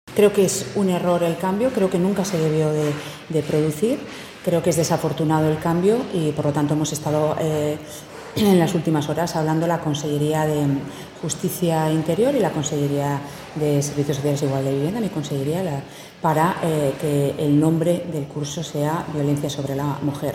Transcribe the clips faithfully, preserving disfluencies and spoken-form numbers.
Creo que es un error el cambio, creo que nunca se debió de, de producir, creo que es desafortunado el cambio y por lo tanto hemos estado eh, en las últimas horas hablando la Consellería de Justicia Interior y la Consellería de Servicios Sociales e Igualdad de Vivienda, mi consellería, la, para eh, que el nombre del curso sea Violencia sobre la Mujer.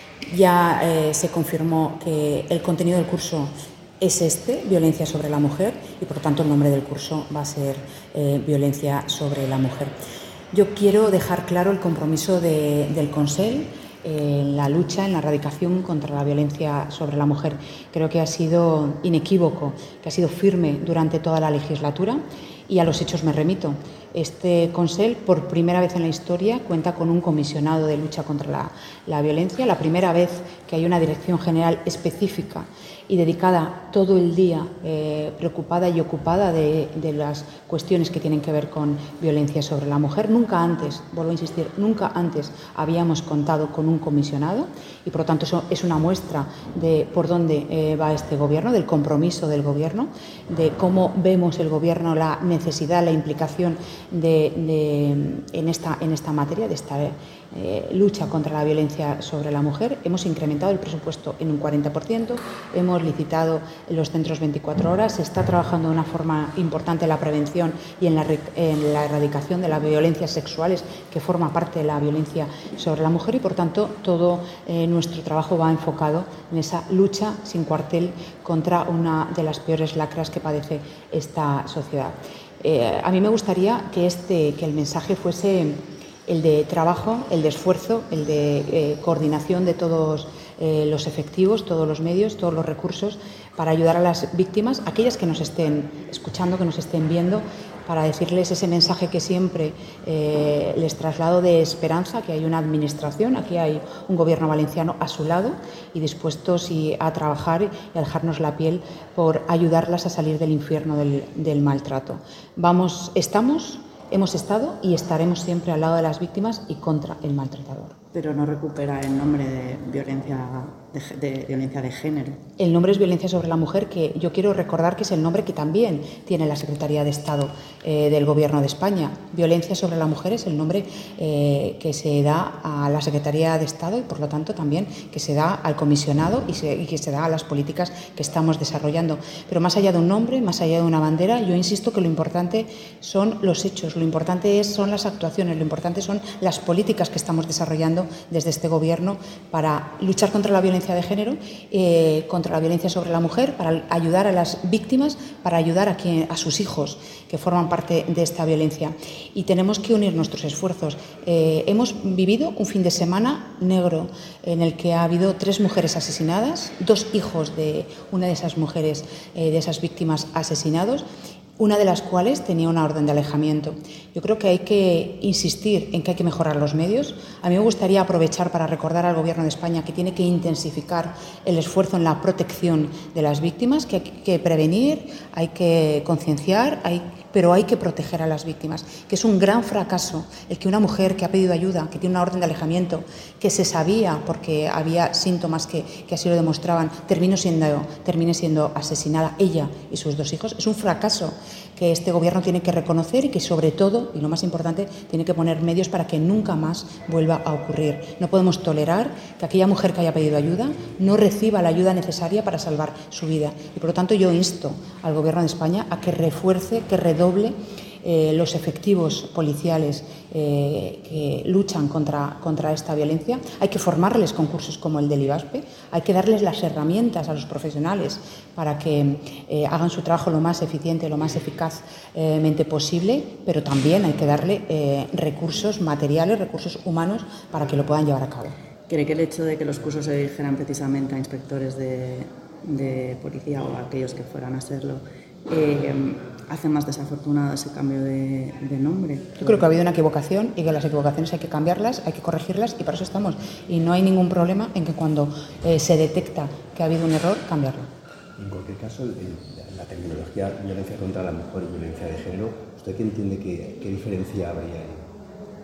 Ya eh, se confirmó que el contenido del curso es este, Violencia sobre la Mujer, y por lo tanto el nombre del curso va a ser eh, Violencia sobre la Mujer. Yo quiero dejar claro el compromiso de, del Consell en la lucha, en la erradicación contra la violencia sobre la mujer. Creo que ha sido inequívoco, que ha sido firme durante toda la legislatura y a los hechos me remito. Este Consell, por primera vez en la historia, cuenta con un comisionado de lucha contra la, la violencia, la primera vez que hay una dirección general específica y dedicada todo el día, eh, preocupada y ocupada de, de las cuestiones que tienen que ver con violencia sobre la mujer. Nunca antes, vuelvo a insistir, nunca antes habíamos contado con un comisionado y por lo tanto eso es una muestra de por dónde eh, va este gobierno, del compromiso del gobierno, de cómo vemos el gobierno la necesidad, la implicación de, de, en, esta, en esta materia, de esta eh, lucha contra la violencia sobre la mujer. Hemos incrementado el presupuesto en un cuarenta por ciento, hemos licitado los centros veinticuatro horas, se está trabajando de una forma importante en la prevención y en la, en la erradicación de las violencias sexuales, que forma parte de la violencia sobre la mujer, y por tanto todo eh, nuestro trabajo va enfocado en esa lucha sin cuartel contra una de las peores lacras que padece esta sociedad. Eh, a mí me gustaría que, este, que el mensaje fuese el de trabajo, el de esfuerzo, el de eh, coordinación de todos eh, los efectivos, todos los medios, todos los recursos para ayudar a las víctimas, aquellas que nos estén escuchando, que nos estén viendo, para decirles ese mensaje que siempre eh, les traslado de esperanza, que hay una administración, aquí hay un gobierno valenciano a su lado y dispuestos y a trabajar y a dejarnos la piel por ayudarlas a salir del infierno del, del maltrato. Vamos, estamos, hemos estado y estaremos siempre al lado de las víctimas y contra el maltratador. Pero no recupera el nombre de violencia de, de violencia de género. El nombre es Violencia sobre la Mujer, que yo quiero recordar que es el nombre que también tiene la Secretaría de Estado eh, del Gobierno de España. Violencia sobre la Mujer es el nombre eh, que se da a la Secretaría de Estado y, por lo tanto, también que se da al comisionado y, se, y que se da a las políticas que estamos desarrollando. Pero más allá de un nombre, más allá de una bandera, yo insisto que lo importante son los hechos, lo importante es, son las actuaciones, lo importante son las políticas que estamos desarrollando desde este Gobierno para luchar contra la violencia de género, eh, contra la violencia sobre la mujer, para ayudar a las víctimas, para ayudar a, quien, a sus hijos que forman parte de esta violencia. Y tenemos que unir nuestros esfuerzos. Eh, hemos vivido un fin de semana negro en el que ha habido tres mujeres asesinadas, dos hijos de una de esas mujeres, eh, de esas víctimas asesinados, una de las cuales tenía una orden de alejamiento. Yo creo que hay que insistir en que hay que mejorar los medios. A mí me gustaría aprovechar para recordar al Gobierno de España que tiene que intensificar el esfuerzo en la protección de las víctimas, que hay que prevenir, hay que concienciar, hay pero hay que proteger a las víctimas, que es un gran fracaso el que una mujer que ha pedido ayuda, que tiene una orden de alejamiento, que se sabía porque había síntomas que, que así lo demostraban, termine siendo, termine siendo asesinada ella y sus dos hijos. Es un fracaso que este Gobierno tiene que reconocer y que, sobre todo, y lo más importante, tiene que poner medios para que nunca más vuelva a ocurrir. No podemos tolerar que aquella mujer que haya pedido ayuda no reciba la ayuda necesaria para salvar su vida. Y, por lo tanto, yo insto al Gobierno de España a que refuerce, que redoble Eh, los efectivos policiales eh, que luchan contra, contra esta violencia. Hay que formarles con cursos como el del IVASPE, hay que darles las herramientas a los profesionales para que eh, hagan su trabajo lo más eficiente, lo más eficazmente posible, pero también hay que darle eh, recursos materiales, recursos humanos para que lo puedan llevar a cabo. ¿Cree que el hecho de que los cursos se dirigieran precisamente a inspectores de, de policía o a aquellos que fueran a serlo eh, hace más desafortunado ese cambio de, de nombre? Yo creo que ha habido una equivocación y que las equivocaciones hay que cambiarlas, hay que corregirlas y para eso estamos. Y no hay ningún problema en que cuando eh, se detecta que ha habido un error, cambiarlo. En cualquier caso, el, la terminología violencia contra la mujer y violencia de género, ¿usted qué entiende que, qué diferencia habría ahí?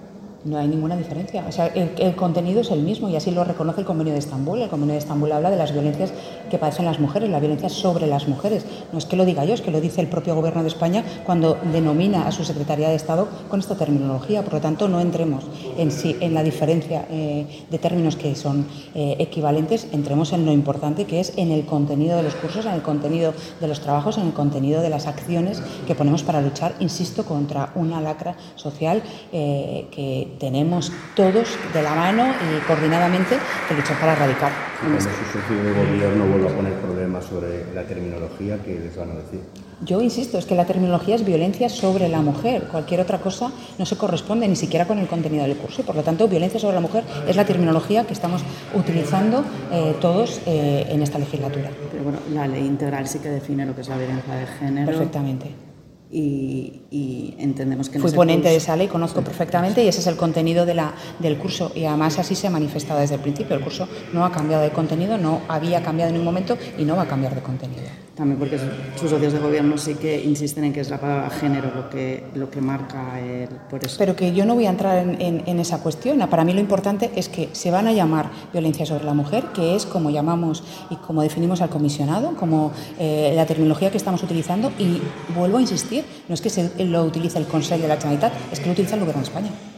No hay ninguna diferencia. O sea, el, el contenido es el mismo y así lo reconoce el Convenio de Estambul. El Convenio de Estambul habla de las violencias que padecen las mujeres, la violencia sobre las mujeres. No es que lo diga yo, es que lo dice el propio Gobierno de España cuando denomina a su Secretaría de Estado con esta terminología. Por lo tanto, no entremos en, sí, en la diferencia eh, de términos que son eh, equivalentes, entremos en lo importante que es en el contenido de los cursos, en el contenido de los trabajos, en el contenido de las acciones que ponemos para luchar, insisto, contra una lacra social eh, que tenemos todos de la mano y coordinadamente que luchar para erradicar. Cuando su socio de gobierno vuelva a poner problemas sobre la terminología, ¿qué les van a decir? Yo insisto, es que la terminología es violencia sobre la mujer. Cualquier otra cosa no se corresponde ni siquiera con el contenido del curso. Por lo tanto, violencia sobre la mujer es la terminología que estamos utilizando eh, todos eh, en esta legislatura. Pero bueno, la ley integral sí que define lo que es la violencia de género. Perfectamente. Y, y entendemos que... Fui ponente de esa ley, conozco perfectamente y ese es el contenido de la, del curso y además así se ha manifestado desde el principio. El curso no ha cambiado de contenido, no había cambiado en ningún momento y no va a cambiar de contenido. También porque sus socios de gobierno sí que insisten en que es la palabra género lo que, lo que marca el... Por eso. Pero que yo no voy a entrar en, en, en esa cuestión. Para mí lo importante es que se van a llamar violencia sobre la mujer, que es como llamamos y como definimos al comisionado, como eh, la terminología que estamos utilizando y vuelvo a insistir, no es que se lo utilice el Consell de la Generalitat, es que lo utiliza el Gobierno de España.